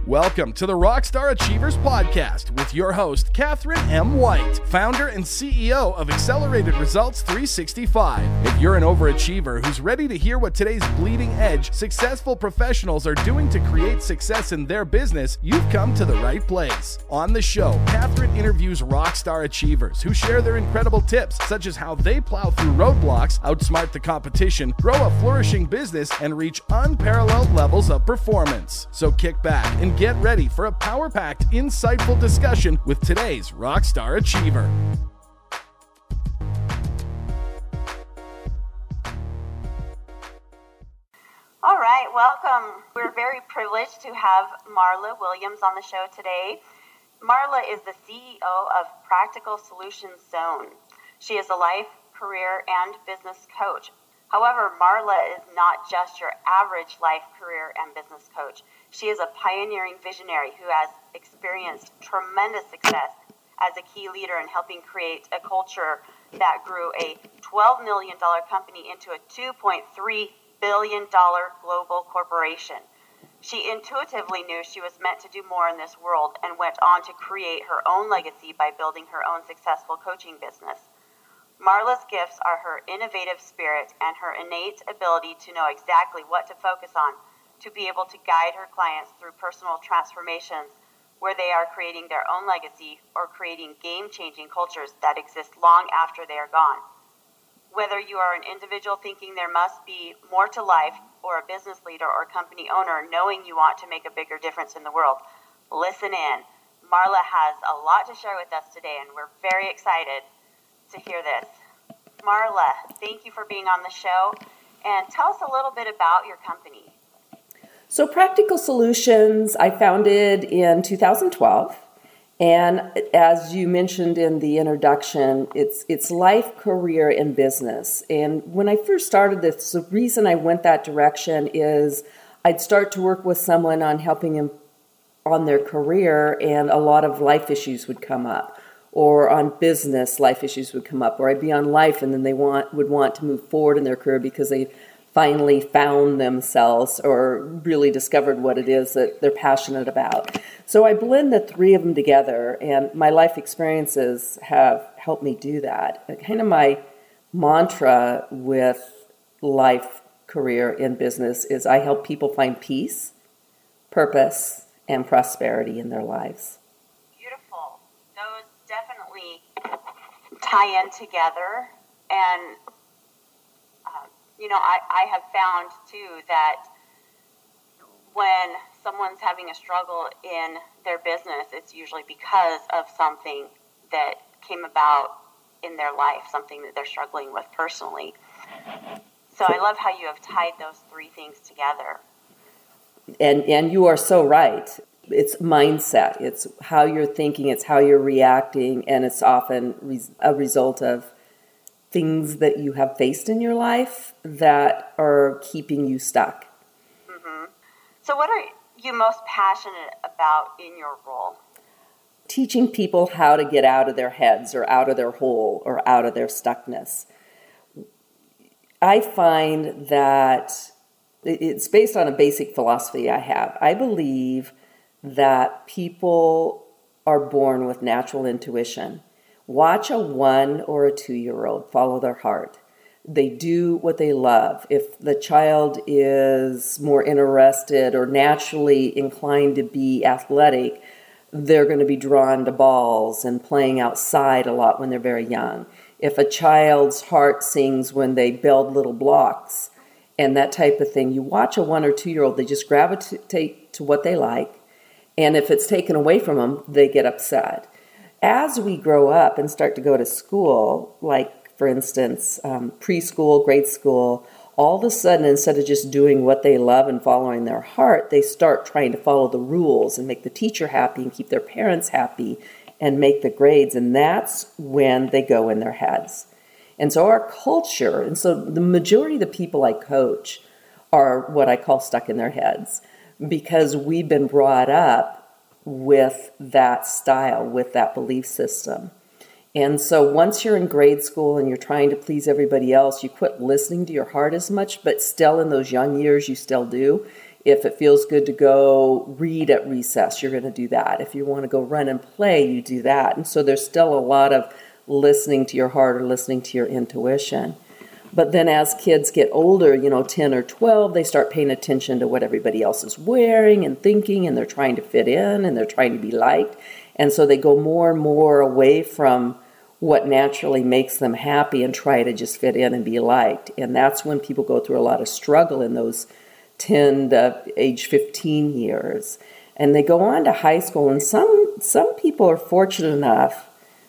Welcome to the Rockstar Achievers Podcast with your host, Catherine M. White, founder and CEO of Accelerated Results 365. If you're an overachiever who's ready to hear what today's bleeding edge successful professionals are doing to create success in their business, you've come to the right place. On the show, Catherine interviews rockstar achievers who share their incredible tips, such as how they plow through roadblocks, outsmart the competition, grow a flourishing business, and reach unparalleled levels of performance. So kick back and get ready for a power-packed, insightful discussion with today's Rockstar Achiever. All right, welcome. We're very privileged to have Marla Williams on the show today. Marla is the CEO of Practical Solutions Zone. She is a life, career, and business coach. However, Marla is not just your average life, career, and business coach. She is a pioneering visionary who has experienced tremendous success as a key leader in helping create a culture that grew a $12 million company into a $2.3 billion global corporation. She intuitively knew she was meant to do more in this world and went on to create her own legacy by building her own successful coaching business. Marla's gifts are her innovative spirit and her innate ability to know exactly what to focus on to be able to guide her clients through personal transformations where they are creating their own legacy or creating game-changing cultures that exist long after they are gone. Whether you are an individual thinking there must be more to life or a business leader or company owner knowing you want to make a bigger difference in the world, listen in. Marla has a lot to share with us today, and we're very excited to hear this. Marla, thank you for being on the show, and tell us a little bit about your company. So Practical Solutions, I founded in 2012, and as you mentioned in the introduction, it's life, career, and business. And when I first started this, the reason I went that direction is I'd start to work with someone on helping them on their career, and a lot of life issues would come up. Or on business, life issues would come up, or I'd be on life and then they would want to move forward in their career because they finally found themselves or really discovered what it is that they're passionate about. So I blend the three of them together, and my life experiences have helped me do that. Kind of my mantra with life, career, and business is I help people find peace, purpose, and prosperity in their lives. Tie in together, and I have found too that when someone's having a struggle in their business, it's usually because of something that came about in their life, something that they're struggling with personally. So I love how you have tied those three things together. And you are so right. It's mindset. It's how you're thinking. It's how you're reacting. And it's often a result of things that you have faced in your life that are keeping you stuck. Mm-hmm. So what are you most passionate about in your role? Teaching people how to get out of their heads or out of their hole or out of their stuckness. I find that it's based on a basic philosophy I have. I believe that people are born with natural intuition. Watch a 1 or a 2-year-old follow their heart. They do what they love. If the child is more interested or naturally inclined to be athletic, they're going to be drawn to balls and playing outside a lot when they're very young. If a child's heart sings when they build little blocks and that type of thing, you watch a 1 or 2-year-old, they just gravitate to what they like. And if it's taken away from them, they get upset. As we grow up and start to go to school, like, for instance, preschool, grade school, all of a sudden, instead of just doing what they love and following their heart, they start trying to follow the rules and make the teacher happy and keep their parents happy and make the grades. And that's when they go in their heads. And so our culture, and so the majority of the people I coach are what I call stuck in their heads, because we've been brought up with that style, with that belief system. And so once you're in grade school and you're trying to please everybody else, you quit listening to your heart as much, but still in those young years you still do. If it feels good to go read at recess, you're going to do that. If you want to go run and play, you do that. And so there's still a lot of listening to your heart or listening to your intuition. But then as kids get older, 10 or 12, they start paying attention to what everybody else is wearing and thinking, and they're trying to fit in, and they're trying to be liked. And so they go more and more away from what naturally makes them happy and try to just fit in and be liked. And that's when people go through a lot of struggle in those 10 to age 15 years. And they go on to high school, and some people are fortunate enough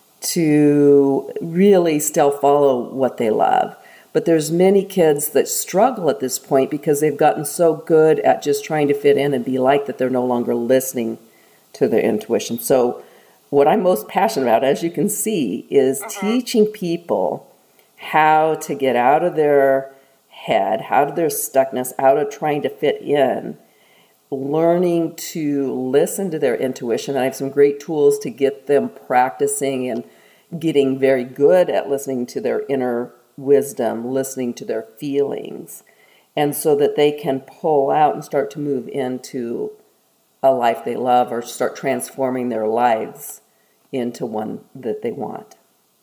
to really still follow what they love. But there's many kids that struggle at this point because they've gotten so good at just trying to fit in and be liked that they're no longer listening to their intuition. So what I'm most passionate about, as you can see, is teaching people how to get out of their head, out of their stuckness, out of trying to fit in, learning to listen to their intuition. And I have some great tools to get them practicing and getting very good at listening to their inner wisdom, listening to their feelings, and so that they can pull out and start to move into a life they love or start transforming their lives into one that they want.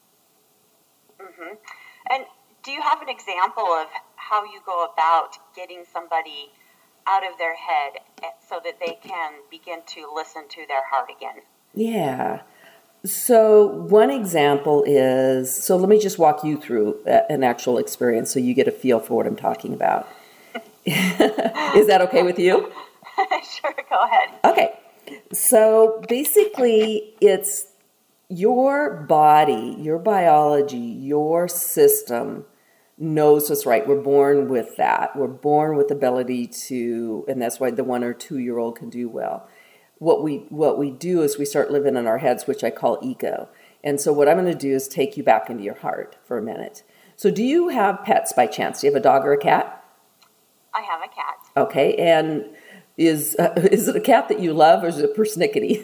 Mm-hmm. And do you have an example of how you go about getting somebody out of their head so that they can begin to listen to their heart again? Yeah. So one example is, so let me just walk you through an actual experience so you get a feel for what I'm talking about. Is that okay with you? Sure, go ahead. Okay. So basically, it's your body, your biology, your system knows what's right. We're born with that. We're born with the ability to, and that's why the 1 or 2 year old can do well. What we do is we start living in our heads, which I call ego. And so what I'm going to do is take you back into your heart for a minute. So do you have pets by chance? Do you have a dog or a cat? I have a cat. Okay, and is it a cat that you love, or is it persnickety?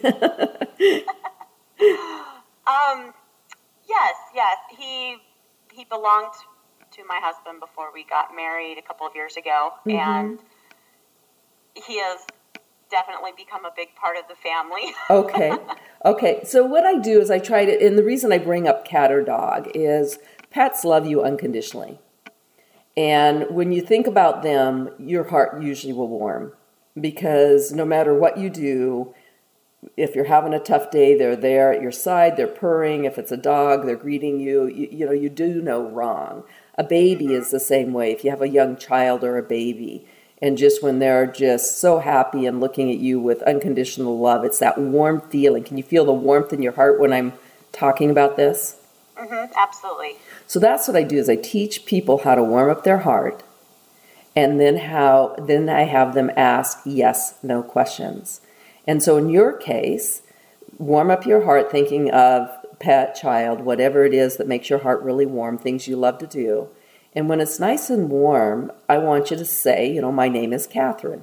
Yes. He belonged to my husband before we got married a couple of years ago, and he has definitely become a big part of the family. Okay. So what I do is I try to, and the reason I bring up cat or dog is pets love you unconditionally. And when you think about them, your heart usually will warm, because no matter what you do, if you're having a tough day, they're there at your side, they're purring. If it's a dog, they're greeting you. You do no wrong. A baby is the same way. If you have a young child or a baby, and just when they're just so happy and looking at you with unconditional love, it's that warm feeling. Can you feel the warmth in your heart when I'm talking about this? Absolutely. So that's what I do, is I teach people how to warm up their heart, and then I have them ask yes, no questions. And so in your case, warm up your heart thinking of pet, child, whatever it is that makes your heart really warm, things you love to do. And when it's nice and warm, I want you to say, my name is Catherine.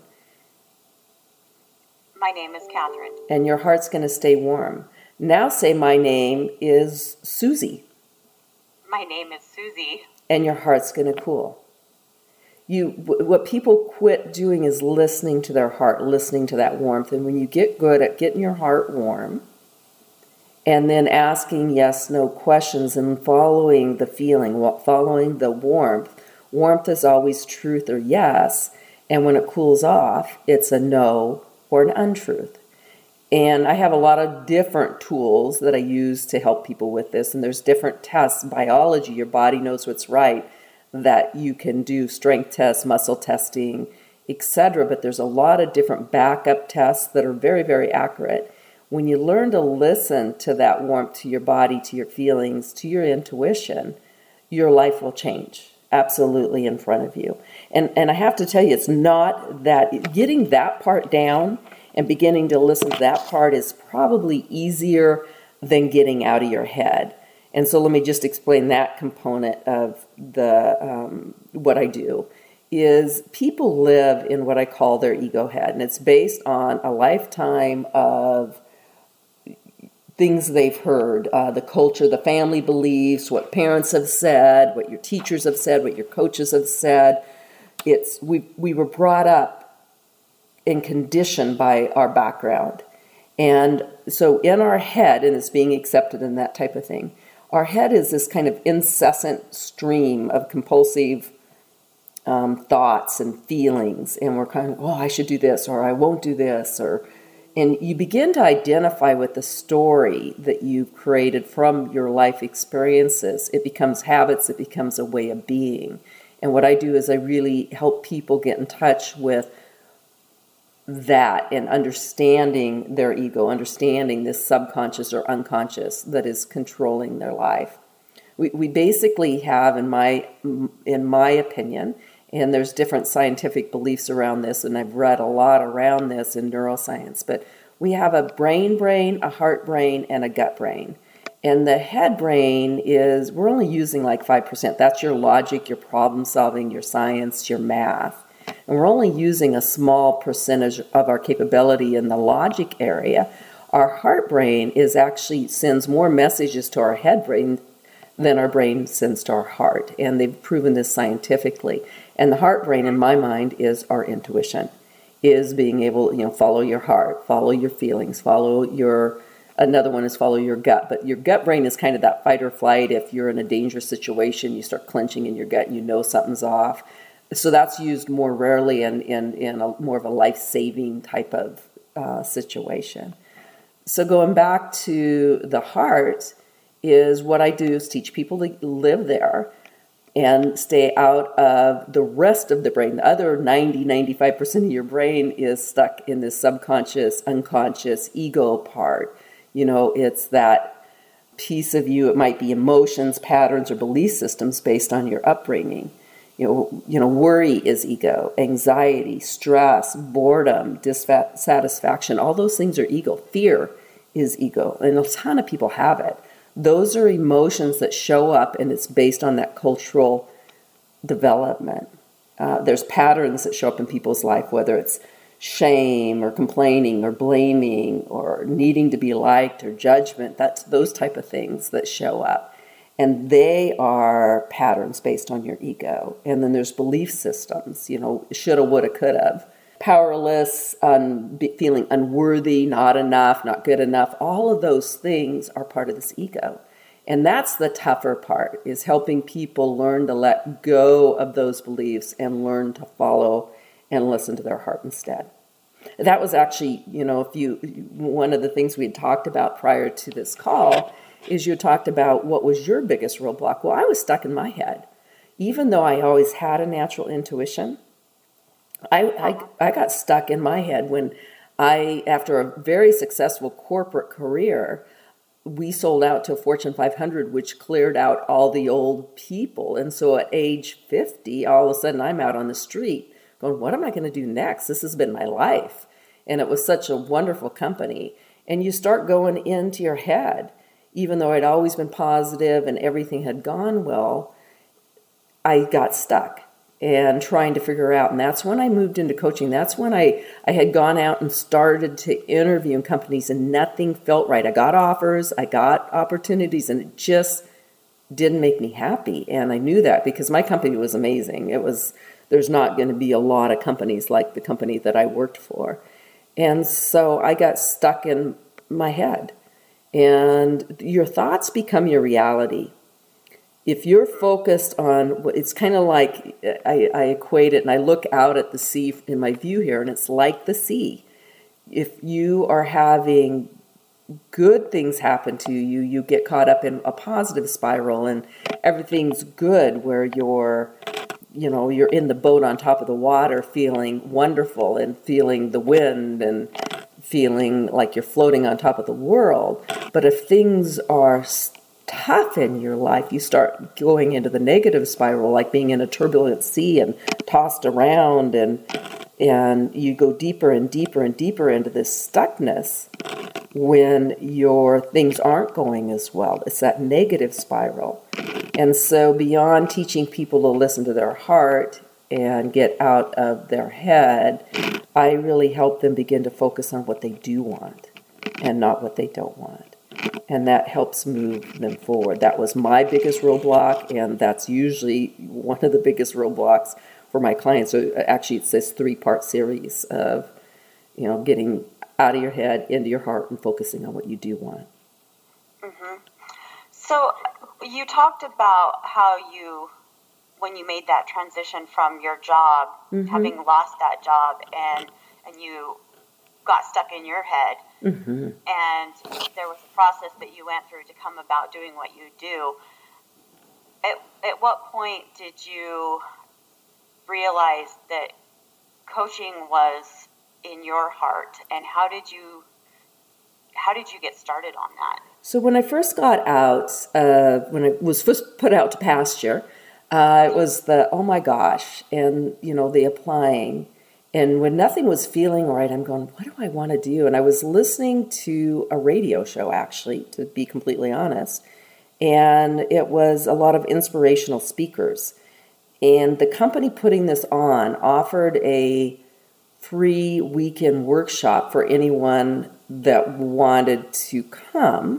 My name is Catherine. And your heart's going to stay warm. Now say, my name is Susie. My name is Susie. And your heart's going to cool. What people quit doing is listening to their heart, listening to that warmth. And when you get good at getting your heart warm, and then asking yes, no questions, and following the feeling, following the warmth. Warmth is always truth or yes, and when it cools off, it's a no or an untruth. And I have a lot of different tools that I use to help people with this, and there's different tests. Biology, your body knows what's right, that you can do strength tests, muscle testing, etc. But there's a lot of different backup tests that are very, very accurate. When you learn to listen to that warmth, to your body, to your feelings, to your intuition, your life will change absolutely in front of you. And I have to tell you, it's not that, getting that part down and beginning to listen to that part is probably easier than getting out of your head. And so let me just explain that component of the what I do. Is people live in what I call their ego head, and it's based on a lifetime of things they've heard, the culture, the family beliefs, what parents have said, what your teachers have said, what your coaches have said. We were brought up and conditioned by our background. And so in our head, and it's being accepted in that type of thing, our head is this kind of incessant stream of compulsive thoughts and feelings. And we're kind of, oh, I should do this, or I won't do this, and you begin to identify with the story that you've created from your life experiences. It becomes habits, it becomes a way of being. And what I do is I really help people get in touch with that and understanding their ego, understanding this subconscious or unconscious that is controlling their life. We basically have, in my opinion, and there's different scientific beliefs around this, and I've read a lot around this in neuroscience, but we have a brain, a heart brain, and a gut brain. And the head brain is, we're only using like 5%. That's your logic, your problem solving, your science, your math. And we're only using a small percentage of our capability in the logic area. Our heart brain actually sends more messages to our head brain than our brain sends to our heart. And they've proven this scientifically. And the heart brain, in my mind, is our intuition, is being able, follow your heart, follow your feelings, another one is follow your gut. But your gut brain is kind of that fight or flight. If you're in a dangerous situation, you start clenching in your gut and you know something's off. So that's used more rarely in more of a life-saving type of situation. So going back to the heart, is what I do is teach people to live there and stay out of the rest of the brain. The other 95% of your brain is stuck in this subconscious, unconscious ego part. It's that piece of you. It might be emotions, patterns, or belief systems based on your upbringing. Worry is ego, anxiety, stress, boredom, dissatisfaction. All those things are ego. Fear is ego, and a ton of people have it. Those are emotions that show up, and it's based on that cultural development. There's patterns that show up in people's life, whether it's shame or complaining or blaming or needing to be liked or judgment. That's those type of things that show up. And they are patterns based on your ego. And then there's belief systems, shoulda, woulda, coulda. Powerless, feeling unworthy, not enough, not good enough. All of those things are part of this ego. And that's the tougher part, is helping people learn to let go of those beliefs and learn to follow and listen to their heart instead. That was actually, one of the things we had talked about prior to this call is you talked about what was your biggest roadblock. Well, I was stuck in my head. Even though I always had a natural intuition, I got stuck in my head when after a very successful corporate career, we sold out to a Fortune 500, which cleared out all the old people. And so at age 50, all of a sudden I'm out on the street going, what am I going to do next? This has been my life. And it was such a wonderful company. And you start going into your head, even though I'd always been positive and everything had gone well, I got stuck and trying to figure out. And that's when I moved into coaching. That's when I had gone out and started to interview in companies and nothing felt right. I got offers, I got opportunities, and it just didn't make me happy. And I knew that because my company was amazing. There's not going to be a lot of companies like the company that I worked for. And so I got stuck in my head. And your thoughts become your reality. If you're focused on, it's kind of like, I equate it and I look out at the sea in my view here, and it's like the sea. If you are having good things happen to you, you get caught up in a positive spiral and everything's good, where you're in the boat on top of the water feeling wonderful and feeling the wind and feeling like you're floating on top of the world. But if things are tough in your life, you start going into the negative spiral, like being in a turbulent sea and tossed around, and you go deeper and deeper and deeper into this stuckness when your things aren't going as well. It's that negative spiral. And so beyond teaching people to listen to their heart and get out of their head, I really help them begin to focus on what they do want and not what they don't want. And that helps move them forward. That was my biggest roadblock, and that's usually one of the biggest roadblocks for my clients. So actually, it's this 3-part series of getting out of your head, into your heart, and focusing on what you do want. Mm-hmm. So you talked about how when you made that transition from your job, having lost that job, and you got stuck in your head, and there was a process that you went through to come about doing what you do. At what point did you realize that coaching was in your heart, and how did you get started on that? So when I first got out, when I was first put out to pasture, it was the, oh my gosh, and, the applying. And when nothing was feeling right, I'm going, what do I want to do? And I was listening to a radio show, actually, to be completely honest. And it was a lot of inspirational speakers. And the company putting this on offered a free weekend workshop for anyone that wanted to come.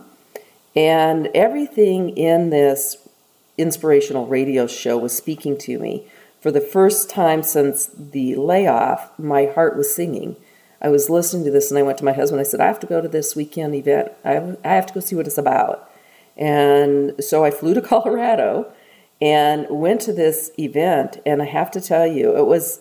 And everything in this inspirational radio show was speaking to me. For the first time since the layoff, my heart was singing. I was listening to this, and I went to my husband. I said, I have to go to this weekend event. I have to go see what it's about. And so I flew to Colorado and went to this event. And I have to tell you, it was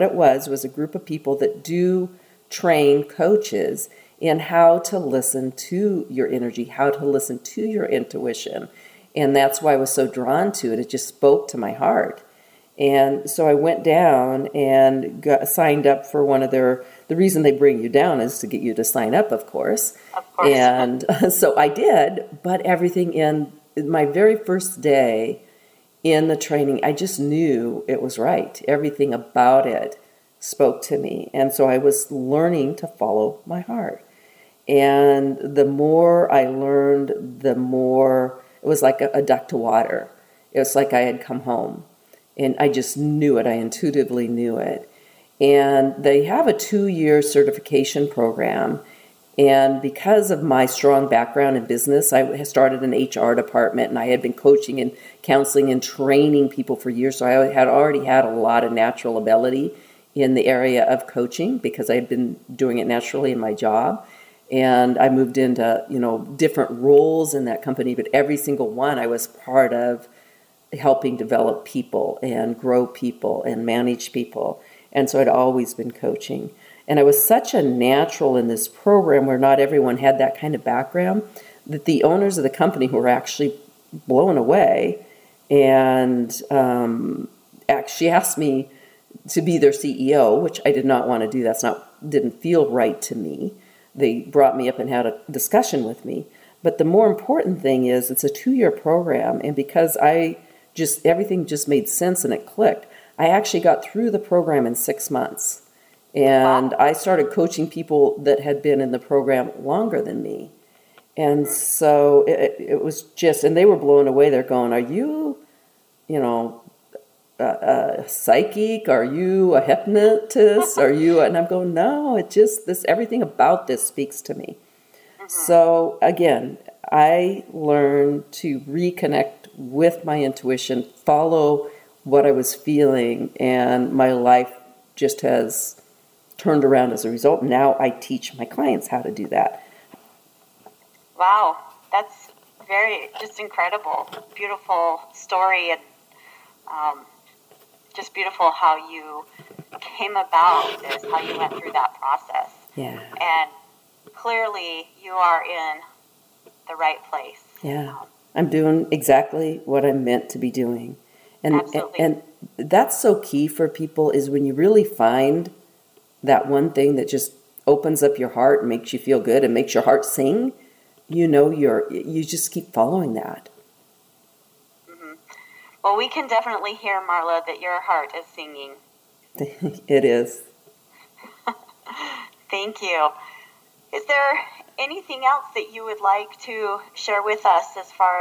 a group of people that do train coaches in how to listen to your energy, how to listen to your intuition. And that's why I was so drawn to it. It just spoke to my heart. And so I went down and signed up for one of the reason they bring you down is to get you to sign up, of course. Of course. And so I did, but everything in my very first day in the training, I just knew it was right. Everything about it spoke to me. And so I was learning to follow my heart. And the more I learned, the more it was like a duck to water. It was like I had come home. And I just knew it. I intuitively knew it. And they have a 2-year certification program. And because of my strong background in business, I started an HR department, and I had been coaching and counseling and training people for years. So I had already had a lot of natural ability in the area of coaching because I had been doing it naturally in my job. And I moved into, different roles in that company, but every single one I was part of helping develop people and grow people and manage people. And so I'd always been coaching. And I was such a natural in this program where not everyone had that kind of background that the owners of the company were actually blown away and actually asked me to be their CEO, which I did not want to do. Didn't feel right to me. They brought me up and had a discussion with me. But the more important thing is it's a 2-year program. And because everything just made sense and it clicked, I actually got through the program in 6 months. And I started coaching people that had been in the program longer than me. And so it was just, and they were blown away. They're going, are you, a psychic? Are you a hypnotist? Are you? And I'm going, no, it just, everything about this speaks to me. So again, I learned to reconnect with my intuition, follow what I was feeling, and my life just has turned around as a result. Now I teach my clients how to do that. Wow, that's just incredible. Beautiful story, and just beautiful how you came about this, how you went through that process. Yeah. And clearly you are in the right place. Yeah. I'm doing exactly what I'm meant to be doing. Absolutely. And that's so key for people is when you really find that one thing that just opens up your heart and makes you feel good and makes your heart sing, you just keep following that. Mm-hmm. Well, we can definitely hear, Marla, that your heart is singing. It is. Thank you. Is there anything else that you would like to share with us as far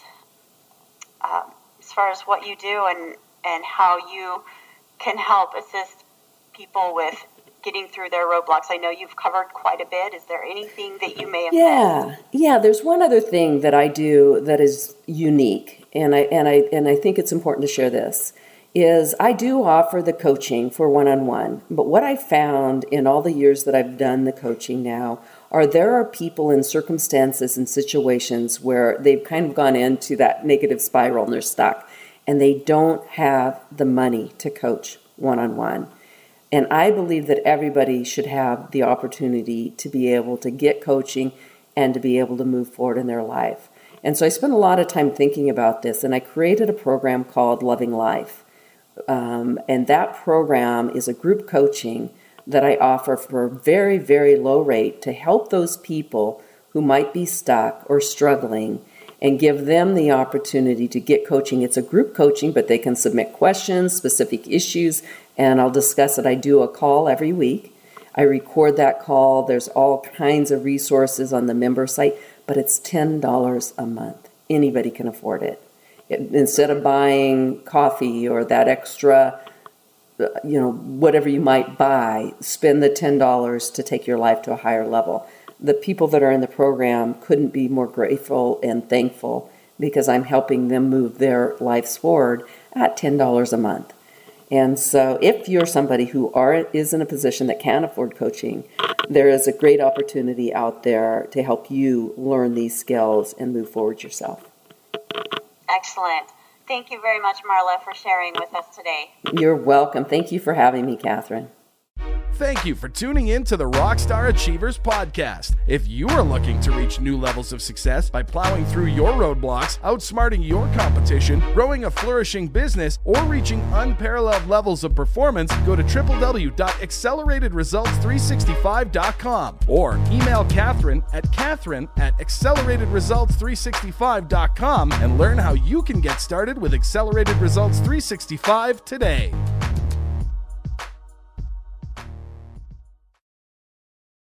as what you do and how you can help assist people with getting through their roadblocks? I know you've covered quite a bit. Is there anything that you may have missed? Yeah. There's one other thing that I do that is unique, and I think it's important to share this. is I do offer the coaching for one-on-one, but what I found in all the years that I've done the coaching now are there are people in circumstances and situations where they've kind of gone into that negative spiral and they're stuck, and they don't have the money to coach one-on-one. And I believe that everybody should have the opportunity to be able to get coaching and to be able to move forward in their life. And so I spent a lot of time thinking about this, and I created a program called Loving Life. And that program is a group coaching that I offer for a very, very low rate to help those people who might be stuck or struggling and give them the opportunity to get coaching. It's a group coaching, but they can submit questions, specific issues, and I'll discuss it. I do a call every week. I record that call. There's all kinds of resources on the member site, but it's $10 a month. Anybody can afford it. Instead of buying coffee or that extra, whatever you might buy, spend the $10 to take your life to a higher level. The people that are in the program couldn't be more grateful and thankful because I'm helping them move their lives forward at $10 a month. And so if you're somebody who is in a position that can afford coaching, there is a great opportunity out there to help you learn these skills and move forward yourself. Excellent. Thank you very much, Marla, for sharing with us today. You're welcome. Thank you for having me, Catherine. Thank you for tuning in to the Rockstar Achievers podcast. If you are looking to reach new levels of success by plowing through your roadblocks, outsmarting your competition, growing a flourishing business, or reaching unparalleled levels of performance, go to www.acceleratedresults365.com or email Catherine at acceleratedresults365.com and learn how you can get started with Accelerated Results 365 today.